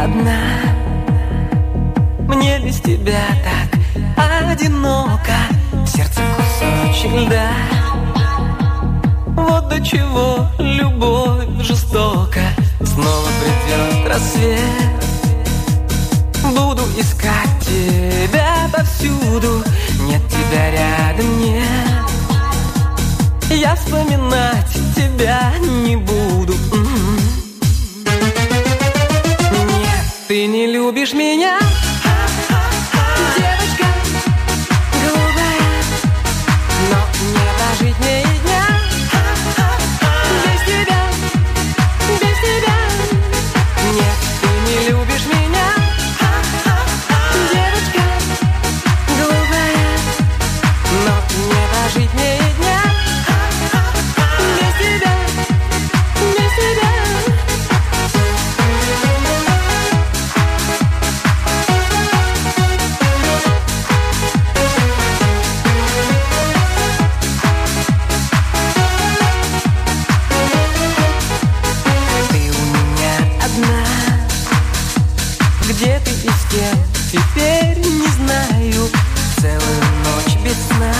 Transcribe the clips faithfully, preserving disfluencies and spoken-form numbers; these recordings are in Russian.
одна. Мне без тебя так одиноко, в сердце кусочек льда. Вот до чего любовь жестока. Снова придет рассвет, буду искать тебя повсюду. Нет тебя рядом, нет. Я вспоминать тебя не буду. Нет, ты не любишь меня, девочка голубая, но не прожить мне и дня без тебя, без тебя. Нет, ты не любишь меня, девочка голубая, но не прожить мне и дня без тебя, без тебя. Где ты и с кем, теперь не знаю. Целую ночь без сна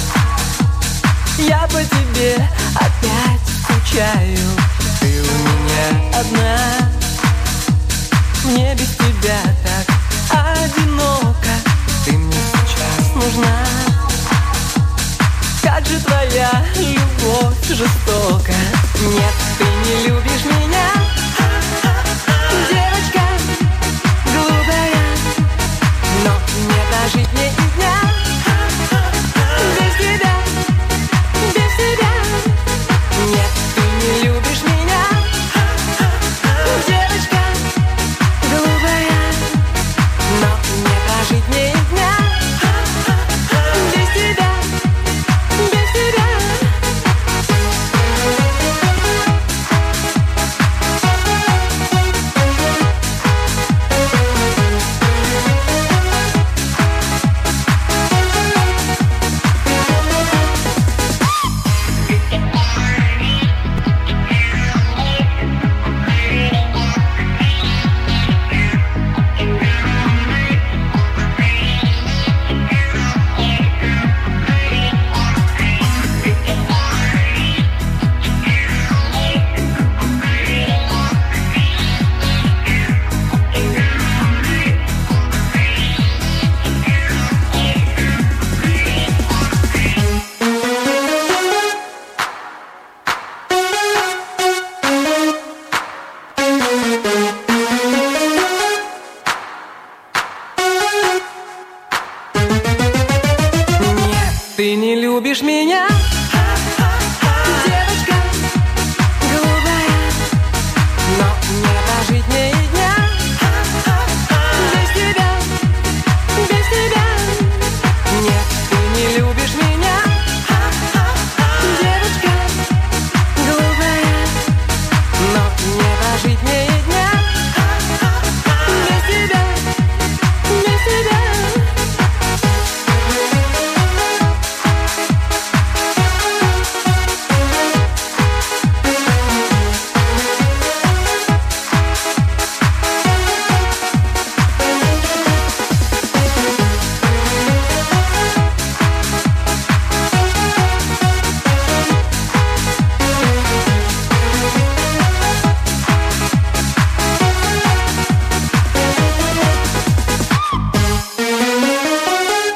я по тебе опять скучаю. Ты у меня одна, мне без тебя так одиноко. Ты мне сейчас нужна. Как же твоя любовь жестока. Нет, ты не любишь меня, девочка голубая, но не прожить мне и дня без тебя, без тебя. Нет, ты не любишь меня, девочка голубая, но не прожить мне и дня без тебя, без тебя. Ты не любишь меня, девочка голубая, но не прожить мне